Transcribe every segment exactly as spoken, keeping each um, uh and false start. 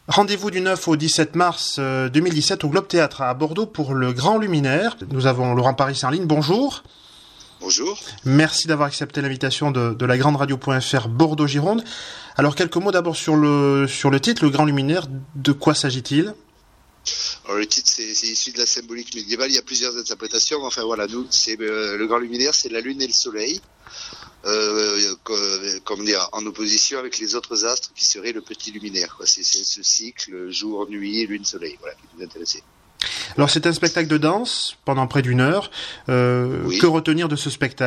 Rendez-vous du neuf au dix-sept mars deux mille dix-sept au Globe Théâtre à Bordeaux pour le Grand Luminaire. Nous avons Laurent Paris en ligne. Bonjour. Bonjour. Merci d'avoir accepté l'invitation de, de la grande radio point F R Bordeaux-Gironde. Alors quelques mots d'abord sur le, sur le titre, le Grand Luminaire. De quoi s'agit-il ? Alors, le titre, c'est, c'est issu de la symbolique médiévale. Il y a plusieurs interprétations. Enfin voilà, nous, c'est euh, le Grand Luminaire, c'est la Lune et le Soleil. Euh, comme dire, en opposition avec les autres astres qui seraient le petit luminaire, quoi. C'est, c'est ce cycle jour, nuit, lune, soleil, voilà, qui nous intéressait. Alors c'est un spectacle de danse pendant près d'une heure. Euh, oui. Que retenir de ce spectacle ?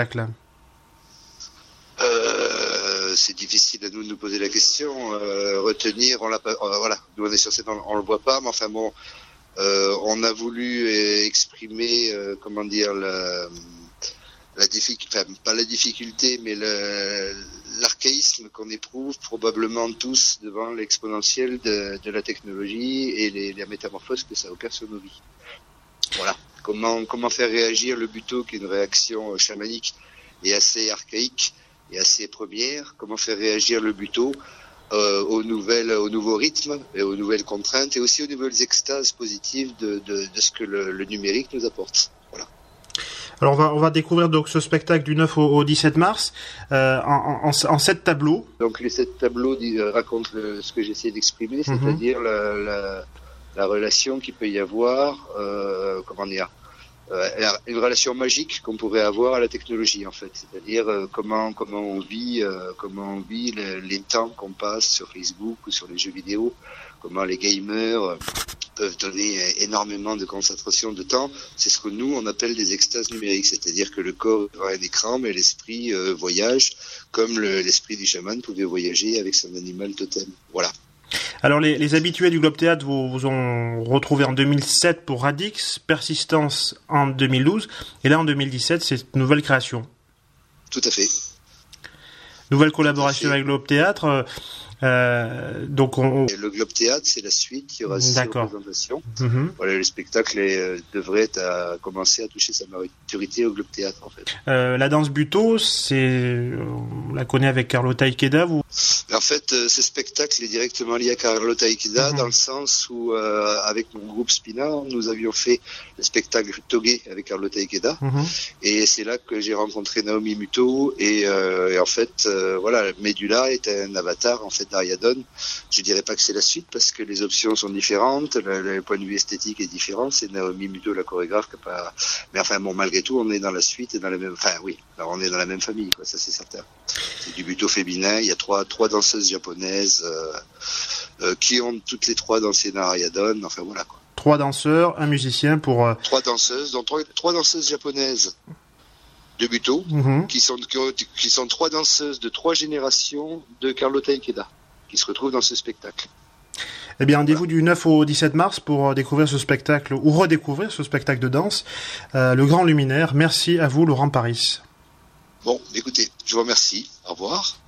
euh, C'est difficile à nous de nous poser la question. Euh, retenir, on l'a pas. Euh, voilà, nous on est sur scène, on, on le voit pas, mais enfin bon, euh, on a voulu exprimer, euh, comment dire, la. La difficulté, enfin, pas la difficulté, mais le, l'archaïsme qu'on éprouve probablement tous devant l'exponentiel de, de la technologie et les, les métamorphoses que ça opère sur nos vies. Voilà. Comment, comment faire réagir le buto, qui est une réaction chamanique et assez archaïque et assez première. Comment faire réagir le buto euh, aux nouvelles, aux nouveaux rythmes et aux nouvelles contraintes et aussi aux nouvelles extases positives de, de, de ce que le, le numérique nous apporte. Voilà. Alors on va, on va découvrir donc ce spectacle du neuf au, au dix-sept mars euh, en, en, en sept tableaux. Donc les sept tableaux euh, racontent le, ce que j'essaie d'exprimer, mm-hmm. c'est-à-dire la, la, la relation qu'il peut y avoir, euh, comment dire, euh, une relation magique qu'on pourrait avoir à la technologie en fait, c'est-à-dire euh, comment comment on vit, euh, comment on vit le, les temps qu'on passe sur Facebook ou sur les jeux vidéo, comment les gamers euh, peuvent donner énormément de concentration de temps. C'est ce que nous, on appelle des extases numériques, c'est-à-dire que le corps est un écran, mais l'esprit euh, voyage, comme le, l'esprit du chaman pouvait voyager avec son animal totem. Voilà. Alors, les, les habitués du Globe Théâtre vous, vous ont retrouvé en deux mille sept pour Radix, Persistance en deux mille douze, et là, en deux mille dix-sept, c'est une nouvelle création. Tout à fait. Nouvelle collaboration avec Globe Théâtre. Euh, donc on... Le Globe Théâtre, c'est la suite, il y aura six représentations. Mm-hmm. Voilà, le spectacle est, euh, devrait à, commencer à toucher sa maturité au Globe Théâtre, en fait. Euh, la danse buto, c'est, on la connaît avec Carlotta Ikeda, vous? En fait, euh, ce spectacle est directement lié à Carlotta Ikeda, mm-hmm. dans le sens où, euh, avec mon groupe Spina, nous avions fait le spectacle Togué avec Carlotta Ikeda, mm-hmm. et c'est là que j'ai rencontré Naomi Muto, et, euh, et en fait, euh, voilà, Médula est un avatar, en fait, d'Ariadone. Je dirais pas que c'est la suite parce que les options sont différentes, le, le point de vue esthétique est différent. C'est Naomi Muto, la chorégraphe, qui a pas. Mais enfin bon, malgré tout, on est dans la suite et dans la même. Enfin oui, alors on est dans la même famille, quoi. Ça c'est certain. C'est du buto féminin. Il y a trois trois danseuses japonaises euh, euh, qui ont toutes les trois dansé dans Ariadone. Enfin voilà quoi. Trois danseurs, un musicien pour. Euh... Trois danseuses, donc trois, trois danseuses japonaises de buto, mm-hmm. qui sont qui, ont, qui sont trois danseuses de trois générations de Carlotta Ikeda, qui se retrouvent dans ce spectacle. Eh bien, rendez-vous voilà. Du neuf au dix-sept mars pour découvrir ce spectacle, ou redécouvrir ce spectacle de danse, euh, le Grand Luminaire. Merci à vous, Laurent Paris. Bon, écoutez, je vous remercie. Au revoir.